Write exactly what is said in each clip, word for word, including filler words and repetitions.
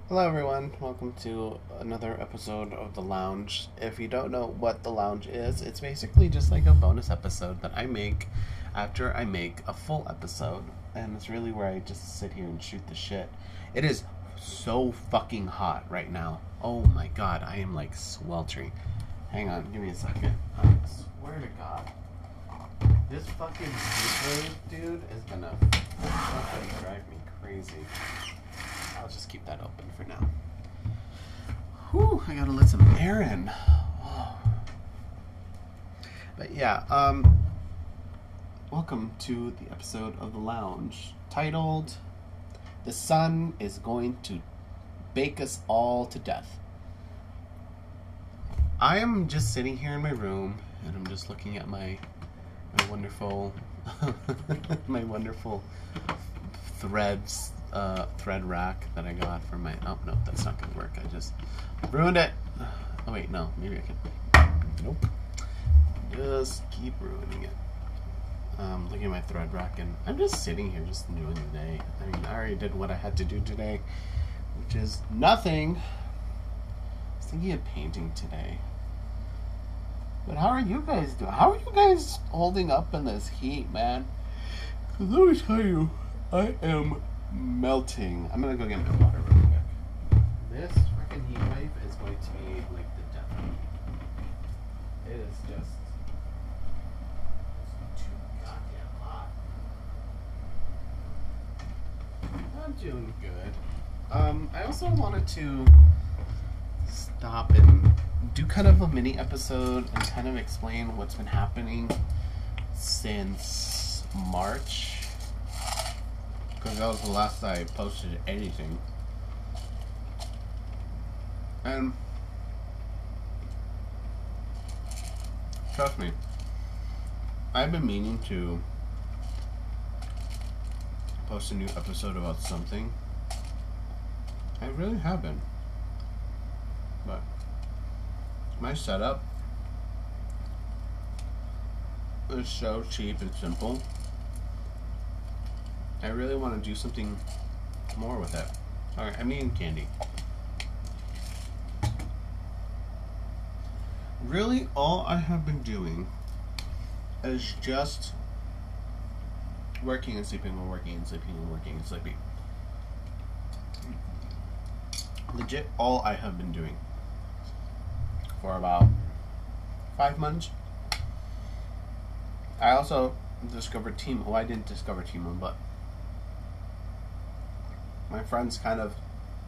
Hello, everyone. Welcome to another episode of The Lounge. If you don't know what The Lounge is, it's basically just like a bonus episode that I make after I make a full episode. And it's really where I just sit here and shoot the shit. It is so fucking hot right now. Oh my god, I am like sweltering. Hang on, give me a second. I swear to god. This fucking heat wave, dude, is gonna fucking drive me crazy. I'll just keep that open for now. Whew, I gotta let some air in. Oh. But yeah, um, welcome to the episode of The Lounge titled The Sun is Going to Bake Us All to Death. I am just sitting here in my room and I'm just looking at my my wonderful my wonderful threads uh, thread rack that I got from my... Oh, no, that's not going to work. I just ruined it. Oh, wait, no. Maybe I can... Nope. Just keep ruining it. Um, looking at my thread rack, and I'm just sitting here just doing the day. I mean, I already did what I had to do today, which is nothing. I was thinking of painting today. But how are you guys doing? How are you guys holding up in this heat, man? Because let me tell you, I am melting. I'm gonna go get my water real quick. This freaking heat wave is going to be like the death of me. It is just it's too goddamn hot. I'm doing good. Um, I also wanted to stop and do kind of a mini episode and kind of explain what's been happening since March. Because that was the last I posted anything. And trust me, I've been meaning to post a new episode about something. I really haven't. But my setup is so cheap and simple. I really want to do something more with it. Alright, I mean candy. Really, all I have been doing is just working and sleeping and working and sleeping and working and sleeping. Legit, all I have been doing for about five months. I also discovered Temu. Well, I didn't discover Temu, but my friends kind of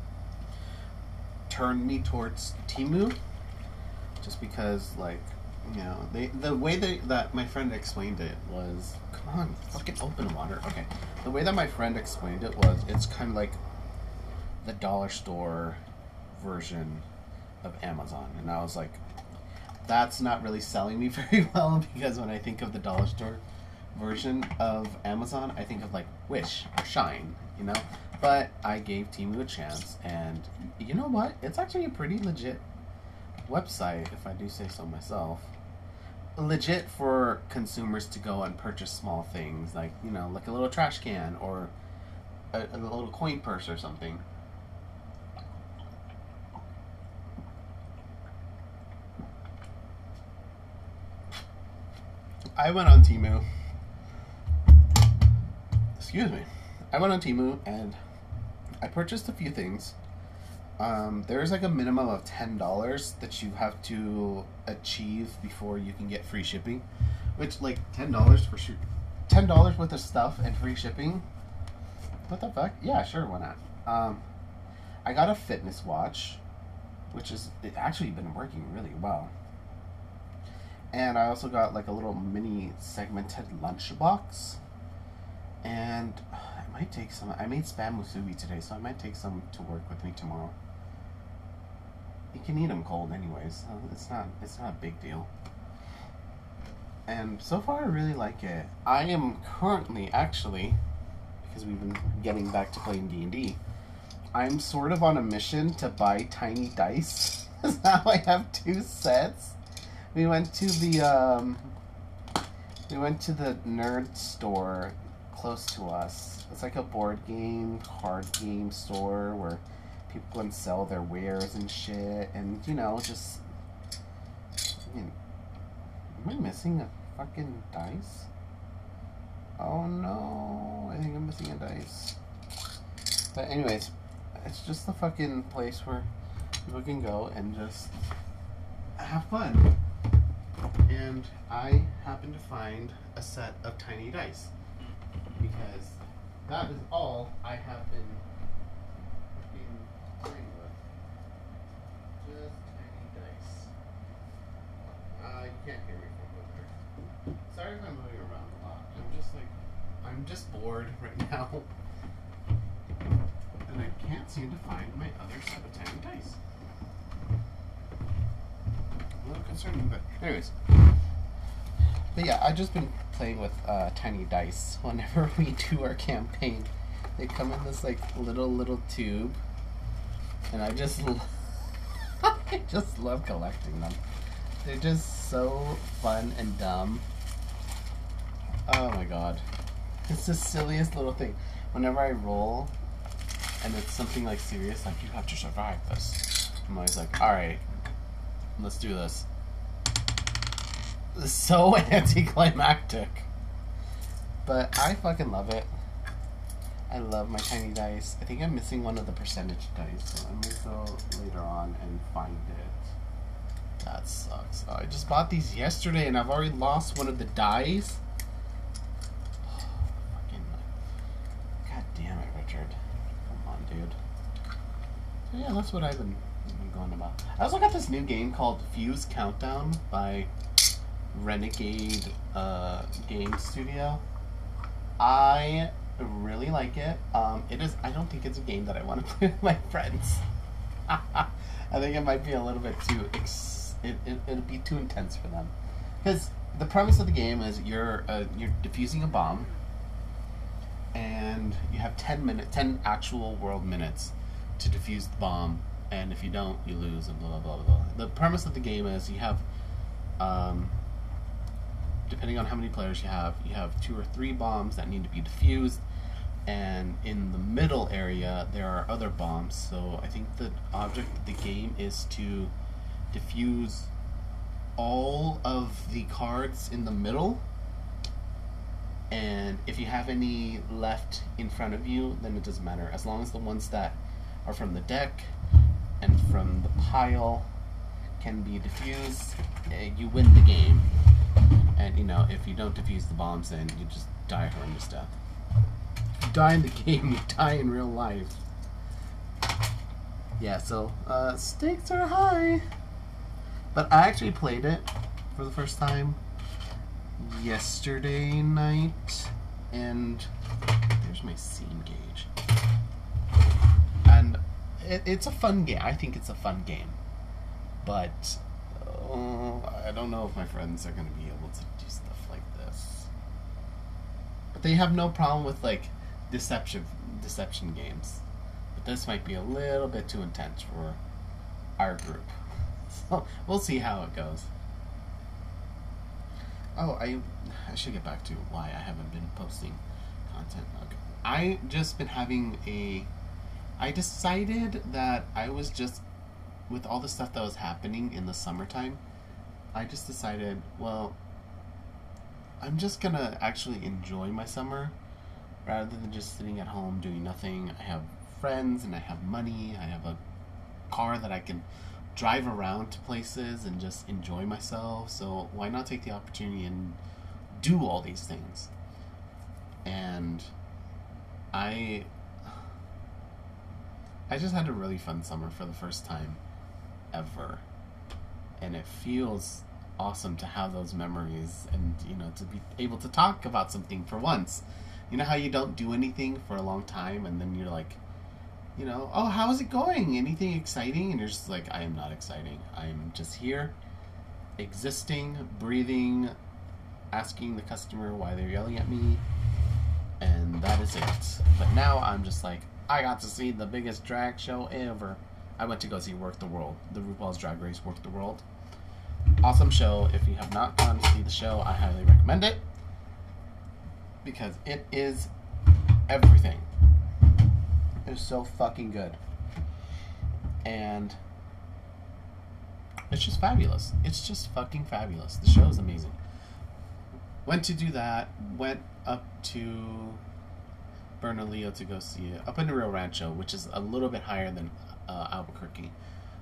turned me towards Temu, just because, like, you know, they the way they, that my friend explained it was, come on, fucking open water. Okay, the way that my friend explained it was, it's kind of like the dollar store version of Amazon, and I was like, that's not really selling me very well, because when I think of the dollar store version of Amazon, I think of like Wish or Shine, you know. But I gave Temu a chance, and you know what? It's actually a pretty legit website, if I do say so myself. Legit for consumers to go and purchase small things, like, you know, like a little trash can or a, a little coin purse or something. I went on Temu. Excuse me. I went on Temu and I purchased a few things. Um, there's like a minimum of ten dollars that you have to achieve before you can get free shipping. Which, like, ten dollars for sure. ten dollars worth of stuff and free shipping? What the fuck? Yeah, sure, why not? Um, I got a fitness watch, which has it actually been working really well. And I also got like a little mini segmented lunchbox. And I might take some. I made spam musubi today, so I might take some to work with me tomorrow. You can eat them cold, anyways. So it's not. It's not a big deal. And so far, I really like it. I am currently, actually, because we've been getting back to playing D and D, I'm sort of on a mission to buy tiny dice. Now I have two sets. We went to the um, we went to the nerd store close to us. It's like a board game, card game store where people go and sell their wares and shit, and you know, just. I mean, am I missing a fucking dice? Oh no, I think I'm missing a dice. But anyways, it's just the fucking place where people can go and just have fun. And I happen to find a set of tiny dice because that is all I have been fucking playing with. Just tiny dice. Uh, you can't hear me from over there. Sorry if I'm moving around a lot. I'm just like, I'm just bored right now. And I can't seem to find my other set of tiny dice. A little concerning, but anyways. But yeah, I've just been playing with uh, tiny dice whenever we do our campaign. They come in this like little, little tube. And I just, lo- I just love collecting them. They're just so fun and dumb. Oh my god. It's the silliest little thing. Whenever I roll, and it's something like serious, like you have to survive this, I'm always like, alright, let's do this. It's so anticlimactic. But I fucking love it. I love my tiny dice. I think I'm missing one of the percentage dice, so I may go later on and find it. That sucks. Oh, I just bought these yesterday and I've already lost one of the dice. Oh, fucking. God damn it, Richard. Come on, dude. So yeah, that's what I've been, been going about. I also got this new game called Fuse Countdown by Renegade uh, Game Studio. I really like it. Um, it is. I don't think it's a game that I want to play with my friends. I think it might be a little bit too. Ex- it, it it'll be too intense for them. Because the premise of the game is you're uh, you're defusing a bomb, and you have ten minutes, ten actual world minutes to defuse the bomb. And if you don't, you lose. And blah blah blah blah. The premise of the game is you have. Um, Depending on how many players you have, you have two or three bombs that need to be defused, and in the middle area there are other bombs. So I think the object of the game is to defuse all of the cards in the middle, and if you have any left in front of you, then it doesn't matter. As long as the ones that are from the deck and from the pile can be defused, you win the game. And, you know, if you don't defuse the bombs, then you just die a horrendous death. If you die in the game, you die in real life. Yeah, so, uh, stakes are high. But I actually played it for the first time yesterday night. And there's my scene gauge. And it, it's a fun game. I think it's a fun game. But... Uh, I don't know if my friends are going to be able to do stuff like this. But they have no problem with, like, deception, deception games. But this might be a little bit too intense for our group. So, we'll see how it goes. Oh, I, I should get back to why I haven't been posting content. Okay. I just been having a... I decided that I was just... With all the stuff that was happening in the summertime, I just decided, well, I'm just gonna actually enjoy my summer rather than just sitting at home doing nothing. I have friends and I have money. I have a car that I can drive around to places and just enjoy myself. So why not take the opportunity and do all these things? And I, I just had a really fun summer for the first time ever, and it feels awesome to have those memories and, you know, to be able to talk about something for once. You know how you don't do anything for a long time and then you're like, you know, oh, how's it going? Anything exciting? And you're just like, I am not exciting. I'm just here, existing, breathing, asking the customer why they're yelling at me, and that is it. But now I'm just like, I got to see the biggest drag show ever. I went to go see Work the World, the RuPaul's Drag Race Work the World. Awesome show. If you have not gone to see the show, I highly recommend it. Because it is everything. It is so fucking good. and it's just fabulous. It's just fucking fabulous. The show is amazing. Went to do that. Went up to Bernalillo to go see it. Up in Rio Rancho, which is a little bit higher than uh, Albuquerque.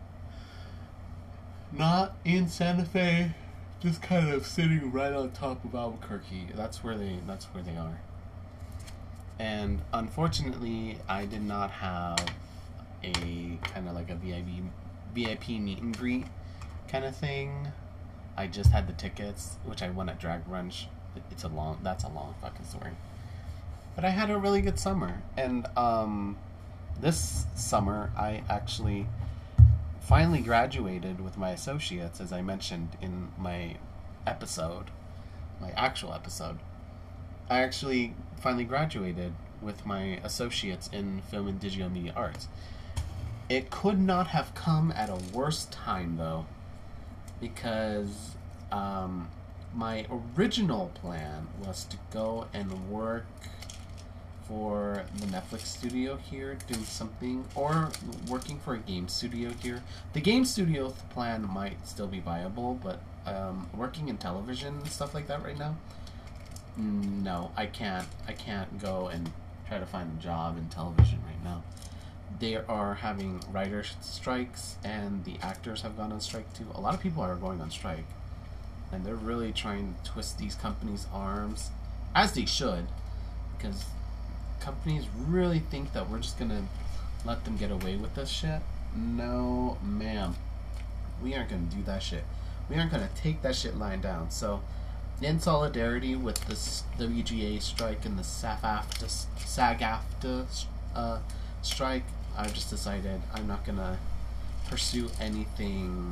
Not in Santa Fe. Just kind of sitting right on top of Albuquerque. That's where they. That's where they are. And unfortunately, I did not have a kind of like a V I P V I P meet and greet kind of thing. I just had the tickets, which I won at Drag Brunch. It's a long. That's a long fucking story. But I had a really good summer, and um, this summer I actually finally graduated with my associates, as I mentioned in my episode, my actual episode. I actually finally graduated with my associates in film and digital media arts. It could not have come at a worse time, though, because um, my original plan was to go and work for the Netflix studio here, doing something, or working for a game studio here. The game studio plan might still be viable, but um, working in television and stuff like that right now, no, I can't. I can't go and try to find a job in television right now. They are having writer strikes, and the actors have gone on strike too. A lot of people are going on strike, and they're really trying to twist these companies' arms, as they should, because companies really think that we're just gonna let them get away with this shit. No, ma'am. We aren't gonna do that shit. We aren't gonna take that shit lying down. So, in solidarity with this W G A strike and the SAG-AFTRA, SAG-AFTRA uh, strike, I've just decided I'm not gonna pursue anything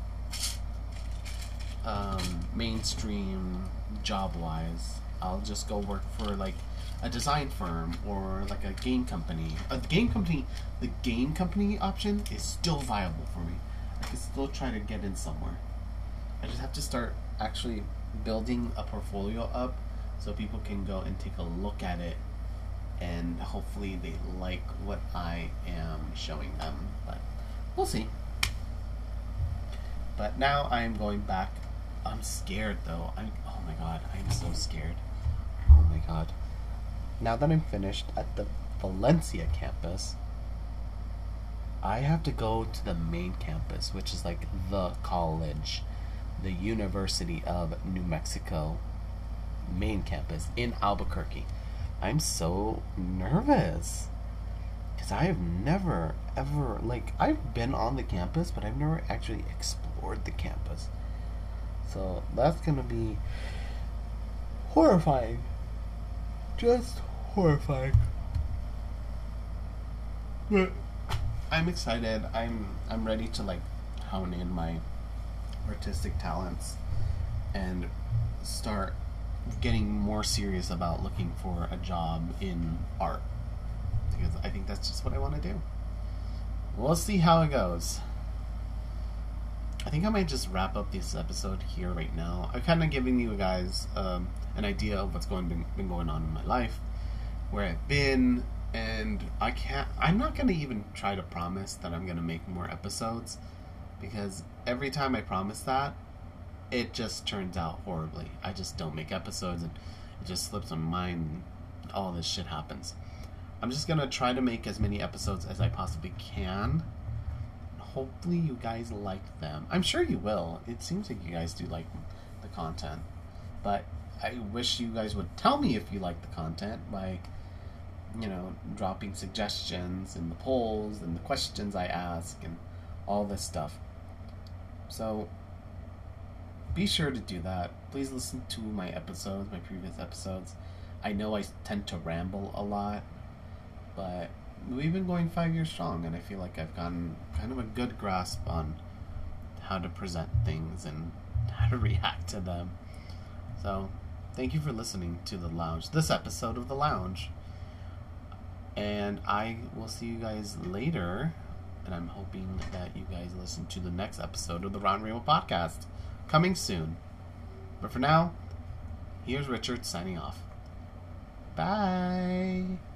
um, mainstream job-wise. I'll just go work for like a design firm or like a game company. A game company, the game company option is still viable for me. I can still try to get in somewhere. I just have to start actually building a portfolio up so people can go and take a look at it, and hopefully they like what I am showing them. But we'll see. But now I'm going back. I'm scared though. I'm oh my god, I'm so scared. Oh my god. Now that I'm finished at the Valencia campus, I have to go to the main campus, which is like the college, the University of New Mexico main campus in Albuquerque. I'm so nervous because I have never ever, like, I've been on the campus, but I've never actually explored the campus. So that's gonna be horrifying. Just horrifying. But I'm excited. I'm I'm ready to like hone in my artistic talents and start getting more serious about looking for a job in art, because I think that's just what I want to do. We'll see how it goes. I think I might just wrap up this episode here right now. I'm kind of giving you guys um, an idea of what's going been, been going on in my life, where I've been, and I can't. I'm not going to even try to promise that I'm going to make more episodes, because every time I promise that, it just turns out horribly. I just don't make episodes, and it just slips my mind, and all this shit happens. I'm just going to try to make as many episodes as I possibly can. Hopefully you guys like them. I'm sure you will. It seems like you guys do like the content. But I wish you guys would tell me if you like the content by, you know, dropping suggestions in the polls and the questions I ask and all this stuff. So be sure to do that. Please listen to my episodes, my previous episodes. I know I tend to ramble a lot, but we've been going five years strong, and I feel like I've gotten kind of a good grasp on how to present things and how to react to them. So, thank you for listening to The Lounge, this episode of The Lounge. And I will see you guys later, and I'm hoping that you guys listen to the next episode of the Ron Rainbow Podcast, coming soon. But for now, here's Richard signing off. Bye!